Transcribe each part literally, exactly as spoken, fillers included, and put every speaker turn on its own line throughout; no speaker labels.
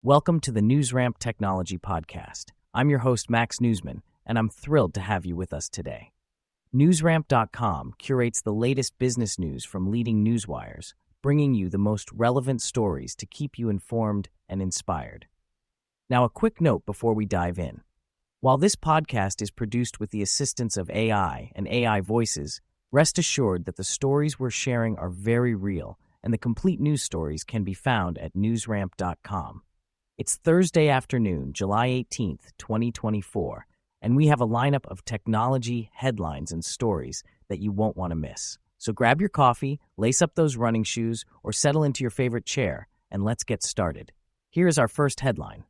Welcome to the NewsRamp Technology Podcast. I'm your host, Max Newsman, and I'm thrilled to have you with us today. NewsRamp dot com curates the latest business news from leading newswires, bringing you the most relevant stories to keep you informed and inspired. Now, a quick note before we dive in. While this podcast is produced with the assistance of A I and A I voices, rest assured that the stories we're sharing are very real, and the complete news stories can be found at NewsRamp dot com. It's Thursday afternoon, July eighteenth, twenty twenty-four, and we have a lineup of technology, headlines, and stories that you won't want to miss. So grab your coffee, lace up those running shoes, or settle into your favorite chair, and let's get started. Here is our first headline.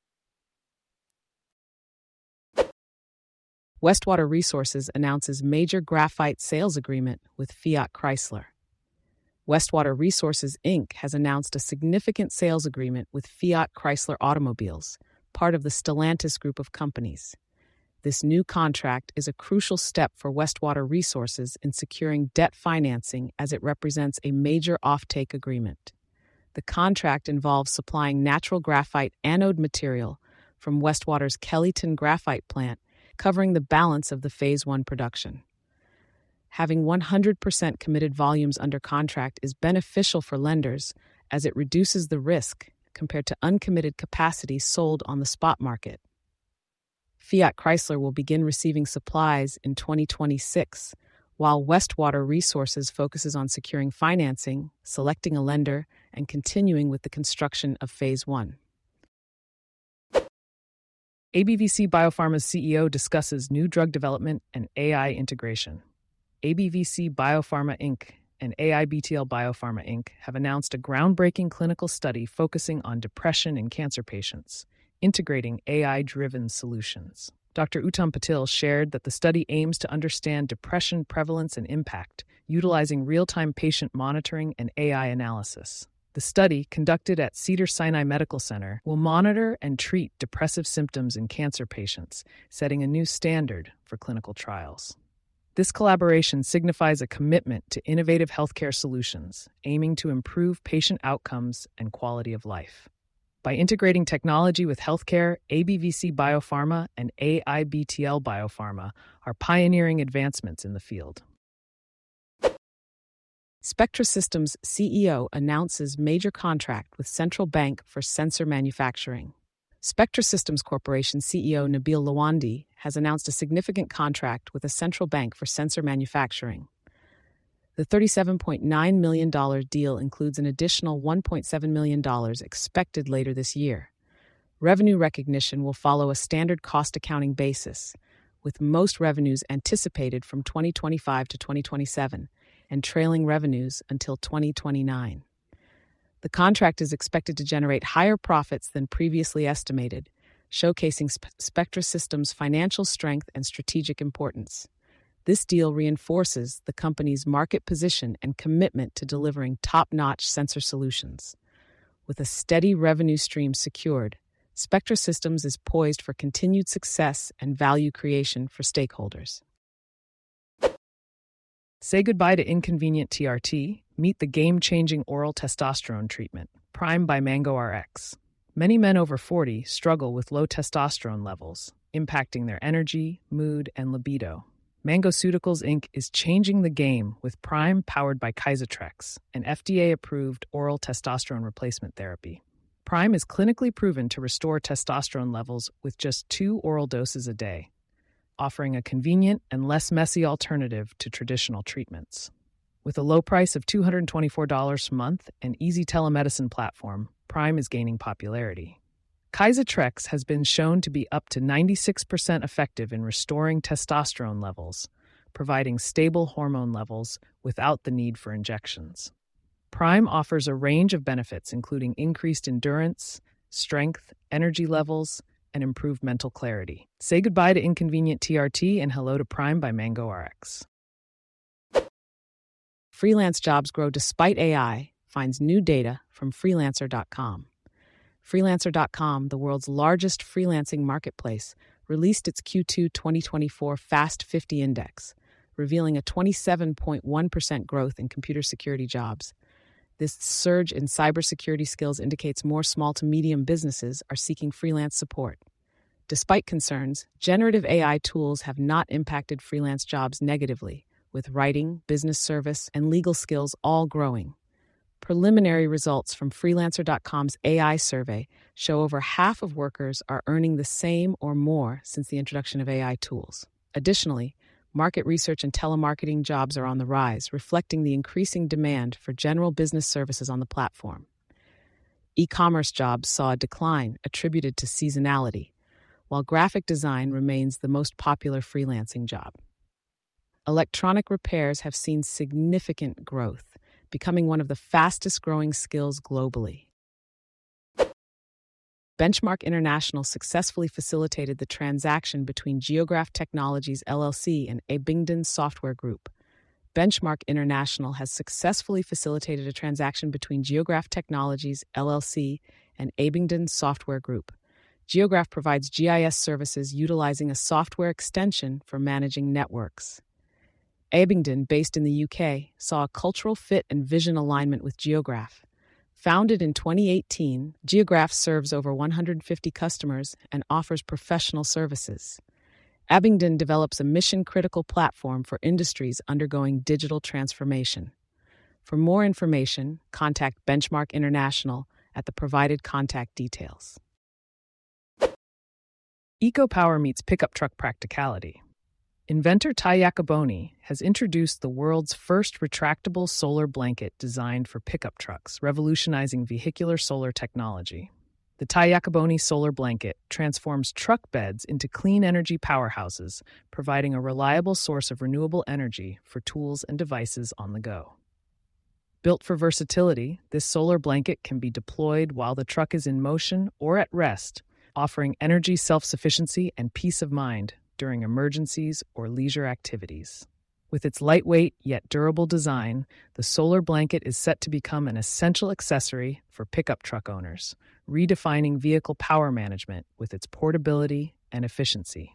Westwater Resources announces major graphite sales agreement with Fiat Chrysler. Westwater Resources, Incorporated has announced a significant sales agreement with Fiat Chrysler Automobiles, part of the Stellantis group of companies. This new contract is a crucial step for Westwater Resources in securing debt financing as it represents a major offtake agreement. The contract involves supplying natural graphite anode material from Westwater's Kellyton graphite plant, covering the balance of the Phase one production. Having one hundred percent committed volumes under contract is beneficial for lenders as it reduces the risk compared to uncommitted capacity sold on the spot market. Fiat Chrysler will begin receiving supplies in twenty twenty-six, while Westwater Resources focuses on securing financing, selecting a lender, and continuing with the construction of Phase one. A B V C Biopharma's C E O discusses new drug development and A I integration. A B V C Biopharma Incorporated and A I B T L Biopharma Incorporated have announced a groundbreaking clinical study focusing on depression in cancer patients, integrating A I-driven solutions. Doctor Uttam Patil shared that the study aims to understand depression prevalence and impact, utilizing real-time patient monitoring and A I analysis. The study, conducted at Cedars-Sinai Medical Center, will monitor and treat depressive symptoms in cancer patients, setting a new standard for clinical trials. This collaboration signifies a commitment to innovative healthcare solutions, aiming to improve patient outcomes and quality of life. By integrating technology with healthcare, A B V C Biopharma and A I B T L Biopharma are pioneering advancements in the field. Spectra Systems C E O announces major contract with Central Bank for sensor manufacturing. Spectra Systems Corporation C E O Nabil Lawandi has announced a significant contract with a central bank for sensor manufacturing. The thirty-seven point nine million dollars deal includes an additional one point seven million dollars expected later this year. Revenue recognition will follow a standard cost accounting basis, with most revenues anticipated from twenty twenty-five to twenty twenty-seven and trailing revenues until twenty twenty-nine. The contract is expected to generate higher profits than previously estimated, showcasing Spe- Spectra Systems' financial strength and strategic importance. This deal reinforces the company's market position and commitment to delivering top-notch sensor solutions. With a steady revenue stream secured, Spectra Systems is poised for continued success and value creation for stakeholders. Say goodbye to inconvenient T R T. Meet the game-changing oral testosterone treatment, Prime by Mango R X. Many men over forty struggle with low testosterone levels, impacting their energy, mood, and libido. Mangoceuticals Incorporated is changing the game with Prime powered by Kysotrex, an F D A-approved oral testosterone replacement therapy. Prime is clinically proven to restore testosterone levels with just two oral doses a day, offering a convenient and less messy alternative to traditional treatments. With a low price of two hundred twenty-four dollars a month and easy telemedicine platform, Prime is gaining popularity. Kysotrex has been shown to be up to ninety-six percent effective in restoring testosterone levels, providing stable hormone levels without the need for injections. Prime offers a range of benefits including increased endurance, strength, energy levels, and improved mental clarity. Say goodbye to inconvenient T R T and hello to Prime by Mango R X. Freelance jobs grow despite A I, finds new data from freelancer dot com. Freelancer dot com, the world's largest freelancing marketplace, released its Q two twenty twenty-four Fast fifty Index, revealing a twenty-seven point one percent growth in computer security jobs. This surge in cybersecurity skills indicates more small to medium businesses are seeking freelance support. Despite concerns, generative A I tools have not impacted freelance jobs negatively, with writing, business service, and legal skills all growing. Preliminary results from Freelancer dot com's A I survey show over half of workers are earning the same or more since the introduction of A I tools. Additionally, market research and telemarketing jobs are on the rise, reflecting the increasing demand for general business services on the platform. E-commerce jobs saw a decline attributed to seasonality, while graphic design remains the most popular freelancing job. Electronic repairs have seen significant growth, becoming one of the fastest-growing skills globally. Benchmark International successfully facilitated the transaction between Geograph Technologies L L C and Abingdon Software Group. Benchmark International has successfully facilitated a transaction between Geograph Technologies L L C and Abingdon Software Group. Geograph provides G I S services utilizing a software extension for managing networks. Abingdon, based in the U K, saw a cultural fit and vision alignment with Geograph. Founded in twenty eighteen, Geograph serves over one hundred fifty customers and offers professional services. Abingdon develops a mission-critical platform for industries undergoing digital transformation. For more information, contact Benchmark International at the provided contact details. EcoPower meets pickup truck practicality. Inventor Ty Yakuboni has introduced the world's first retractable solar blanket designed for pickup trucks, revolutionizing vehicular solar technology. The Ty Yakuboni solar blanket transforms truck beds into clean energy powerhouses, providing a reliable source of renewable energy for tools and devices on the go. Built for versatility, this solar blanket can be deployed while the truck is in motion or at rest, offering energy self-sufficiency and peace of mind during emergencies or leisure activities. With its lightweight yet durable design, the solar blanket is set to become an essential accessory for pickup truck owners, redefining vehicle power management with its portability and efficiency.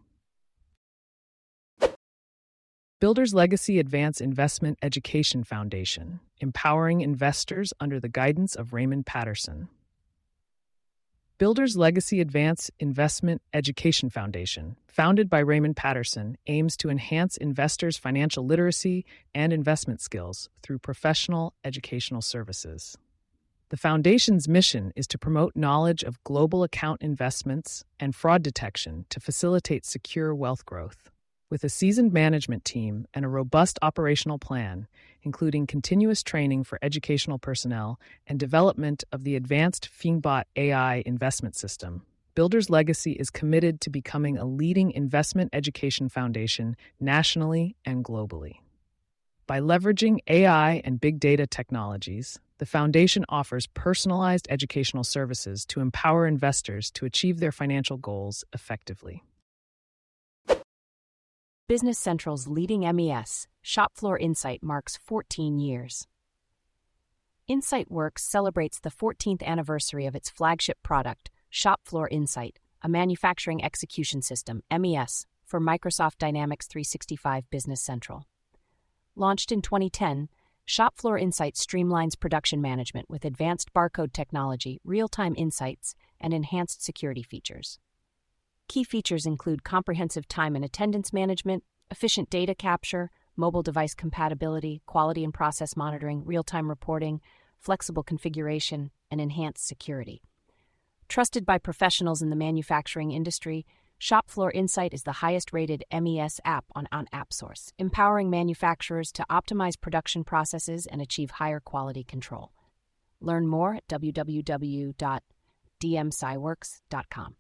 Builders Legacy Advance Investment Education Foundation, empowering investors under the guidance of Raymond Patterson. Builders Legacy Advance Investment Education Foundation, founded by Raymond Patterson, aims to enhance investors' financial literacy and investment skills through professional educational services. The foundation's mission is to promote knowledge of global account investments and fraud detection to facilitate secure wealth growth. With a seasoned management team and a robust operational plan, including continuous training for educational personnel and development of the advanced Fingbot A I investment system, Builders Legacy is committed to becoming a leading investment education foundation nationally and globally. By leveraging A I and big data technologies, the foundation offers personalized educational services to empower investors to achieve their financial goals effectively.
Business Central's leading M E S, Shopfloor Insight, marks fourteen years. InsightWorks celebrates the fourteenth anniversary of its flagship product, Shopfloor Insight, a manufacturing execution system, M E S, for Microsoft Dynamics three sixty-five Business Central. Launched in twenty ten, Shopfloor Insight streamlines production management with advanced barcode technology, real-time insights, and enhanced security features. Key features include comprehensive time and attendance management, efficient data capture, mobile device compatibility, quality and process monitoring, real-time reporting, flexible configuration, and enhanced security. Trusted by professionals in the manufacturing industry, Shopfloor Insight is the highest-rated M E S app on, on AppSource, empowering manufacturers to optimize production processes and achieve higher quality control. Learn more at w w w dot d m s i works dot com.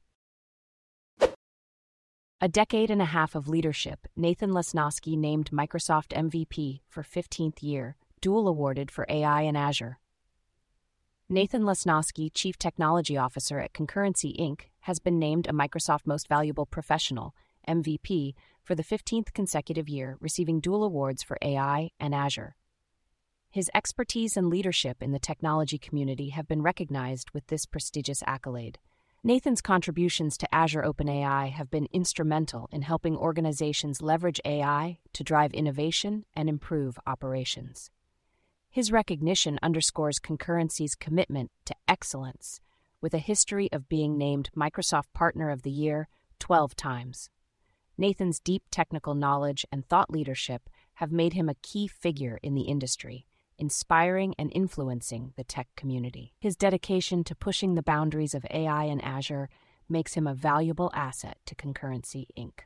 A decade and a half of leadership, Nathan Lesnosky named Microsoft M V P for fifteenth year, dual awarded for A I and Azure. Nathan Lesnosky, Chief Technology Officer at Concurrency Incorporated, has been named a Microsoft Most Valuable Professional, M V P, for the fifteenth consecutive year, receiving dual awards for A I and Azure. His expertise and leadership in the technology community have been recognized with this prestigious accolade. Nathan's contributions to Azure OpenAI have been instrumental in helping organizations leverage A I to drive innovation and improve operations. His recognition underscores Concurrency's commitment to excellence, with a history of being named Microsoft Partner of the Year twelve times. Nathan's deep technical knowledge and thought leadership have made him a key figure in the industry, inspiring and influencing the tech community. His dedication to pushing the boundaries of A I and Azure makes him a valuable asset to Concurrency, Incorporated.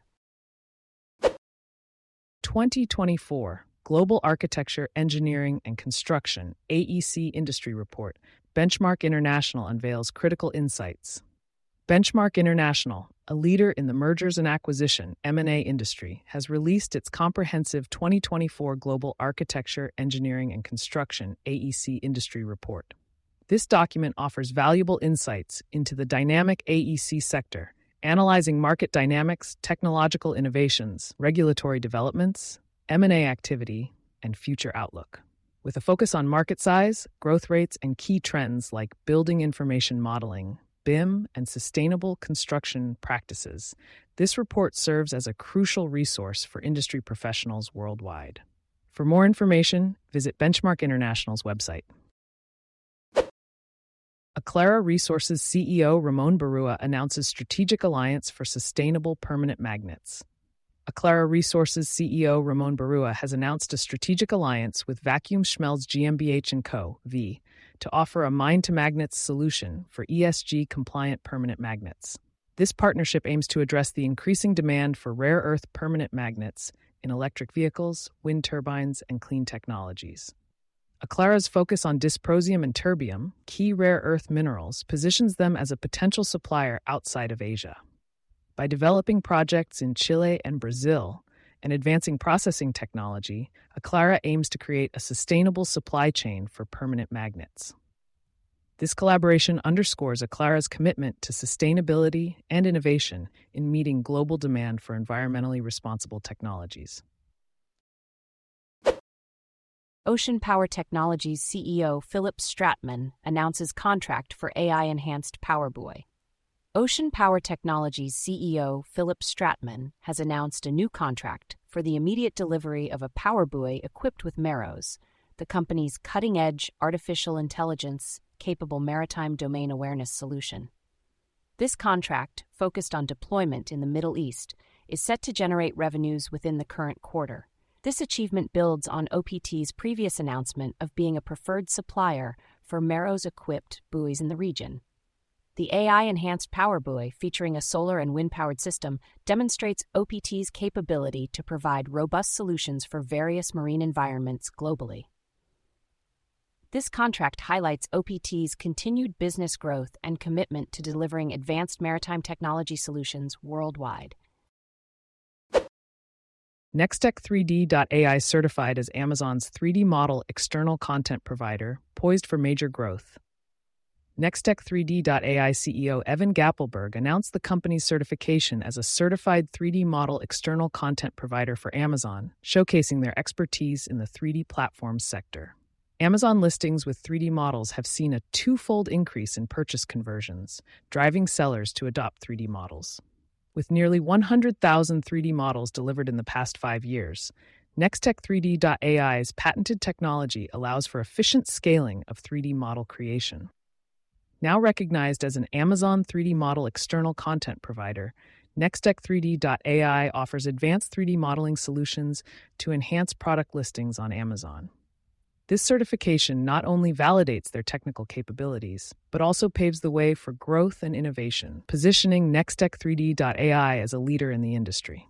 twenty twenty-four Global Architecture, Engineering, and Construction A E C Industry Report. Benchmark International unveils critical insights. Benchmark International, a leader in the mergers and acquisition (M and A) industry, has released its comprehensive twenty twenty-four Global Architecture, Engineering, and Construction A E C Industry Report. This document offers valuable insights into the dynamic A E C sector, analyzing market dynamics, technological innovations, regulatory developments, M and A activity, and future outlook. With a focus on market size, growth rates, and key trends like building information modeling, B I M, and sustainable construction practices, this report serves as a crucial resource for industry professionals worldwide. For more information, visit Benchmark International's website. Aclara Resources C E O Ramon Barua announces strategic alliance for sustainable permanent magnets. Aclara Resources C E O Ramon Barua has announced a strategic alliance with Vacuum Schmelz GmbH and Co. V to offer a mine-to-magnets solution for E S G-compliant permanent magnets. This partnership aims to address the increasing demand for rare earth permanent magnets in electric vehicles, wind turbines, and clean technologies. Aclara's focus on dysprosium and terbium, key rare earth minerals, positions them as a potential supplier outside of Asia. By developing projects in Chile and Brazil and advancing processing technology, Aclara aims to create a sustainable supply chain for permanent magnets. This collaboration underscores Aclara's commitment to sustainability and innovation in meeting global demand for environmentally responsible technologies.
Ocean Power Technologies C E O Philip Stratmann announces contract for A I-enhanced PowerBuoy. Ocean Power Technologies C E O Philip Stratmann has announced a new contract for the immediate delivery of a PowerBuoy equipped with Meros, the company's cutting-edge artificial intelligence-capable maritime domain awareness solution. This contract, focused on deployment in the Middle East, is set to generate revenues within the current quarter. This achievement builds on O P T's previous announcement of being a preferred supplier for Meros-equipped buoys in the region. The A I-enhanced PowerBuoy, featuring a solar and wind-powered system, demonstrates O P T's capability to provide robust solutions for various marine environments globally. This contract highlights O P T's continued business growth and commitment to delivering advanced maritime technology solutions worldwide.
Nextech three D dot A I certified as Amazon's three D model external content provider, poised for major growth. Nextech three D dot A I C E O Evan Gappelberg announced the company's certification as a certified three D model external content provider for Amazon, showcasing their expertise in the three D platform sector. Amazon listings with three D models have seen a twofold increase in purchase conversions, driving sellers to adopt three D models. With nearly one hundred thousand three D models delivered in the past five years, Nextech three D dot A I's patented technology allows for efficient scaling of three D model creation. Now recognized as an Amazon three D model external content provider, Nextech three D dot A I offers advanced three D modeling solutions to enhance product listings on Amazon. This certification not only validates their technical capabilities, but also paves the way for growth and innovation, positioning Nextech three D dot A I as a leader in the industry.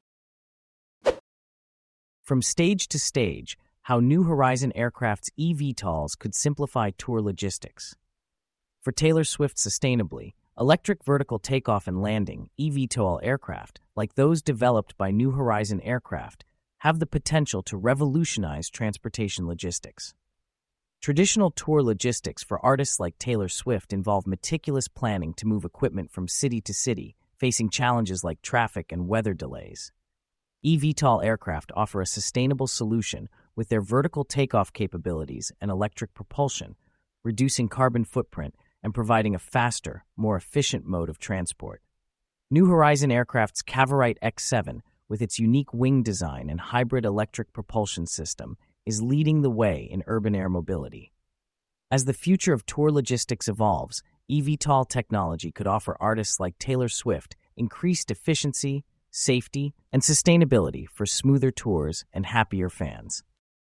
From stage to stage, how New Horizon Aircraft's eVTOLs could simplify tour logistics. For Taylor Swift Sustainably, electric vertical takeoff and landing eVTOL aircraft, like those developed by New Horizon Aircraft, have the potential to revolutionize transportation logistics. Traditional tour logistics for artists like Taylor Swift involve meticulous planning to move equipment from city to city, facing challenges like traffic and weather delays. eVTOL aircraft offer a sustainable solution with their vertical takeoff capabilities and electric propulsion, reducing carbon footprint and providing a faster, more efficient mode of transport. New Horizon Aircraft's Cavorite X seven, with its unique wing design and hybrid electric propulsion system, is leading the way in urban air mobility. As the future of tour logistics evolves, eVTOL technology could offer artists like Taylor Swift increased efficiency, safety, and sustainability for smoother tours and happier fans.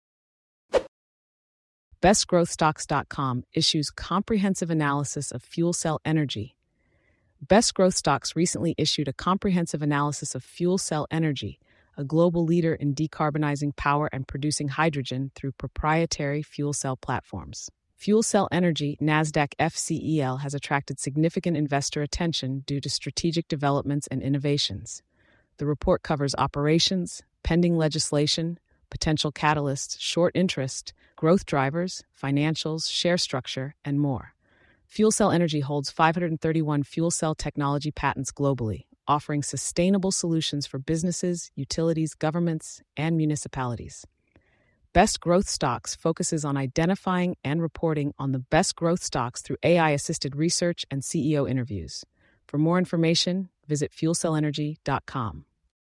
best growth stocks dot com issues comprehensive analysis of fuel cell energy. Best Growth Stocks recently issued a comprehensive analysis of fuel cell energy, a global leader in decarbonizing power and producing hydrogen through proprietary fuel cell platforms. Fuel cell energy, NASDAQ F C E L, has attracted significant investor attention due to strategic developments and innovations. The report covers operations, pending legislation, potential catalysts, short interest, growth drivers, financials, share structure, and more. Fuel Cell Energy holds five hundred thirty-one fuel cell technology patents globally, offering sustainable solutions for businesses, utilities, governments, and municipalities. Best Growth Stocks focuses on identifying and reporting on the best growth stocks through A I-assisted research and C E O interviews. For more information, visit fuel cell energy dot com.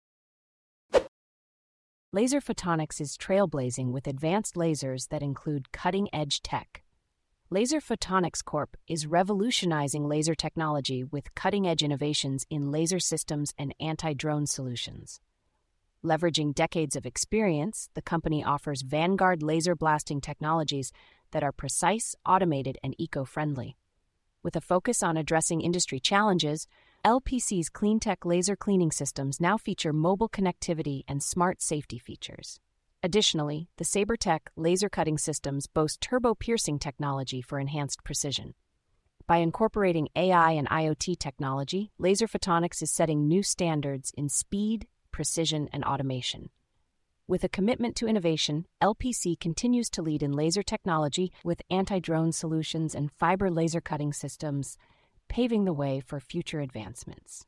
Laser Photonics is trailblazing with advanced lasers that include cutting-edge tech. Laser Photonics Corporation is revolutionizing laser technology with cutting-edge innovations in laser systems and anti-drone solutions. Leveraging decades of experience, the company offers vanguard laser blasting technologies that are precise, automated, and eco-friendly. With a focus on addressing industry challenges, L P C's CleanTech laser cleaning systems now feature mobile connectivity and smart safety features. Additionally, the SaberTech laser cutting systems boast turbo-piercing technology for enhanced precision. By incorporating A I and I O T technology, Laser Photonics is setting new standards in speed, precision, and automation. With a commitment to innovation, L P C continues to lead in laser technology with anti-drone solutions and fiber laser cutting systems, paving the way for future advancements.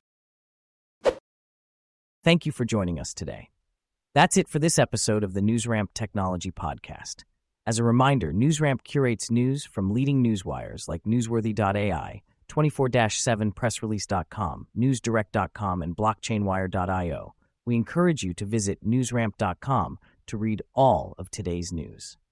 Thank you for joining us today. That's it for this episode of the NewsRamp Technology Podcast. As a reminder, NewsRamp curates news from leading newswires like newsworthy dot A I, twenty-four seven press release dot com, news direct dot com, and blockchain wire dot io. We encourage you to visit newsramp dot com to read all of today's news.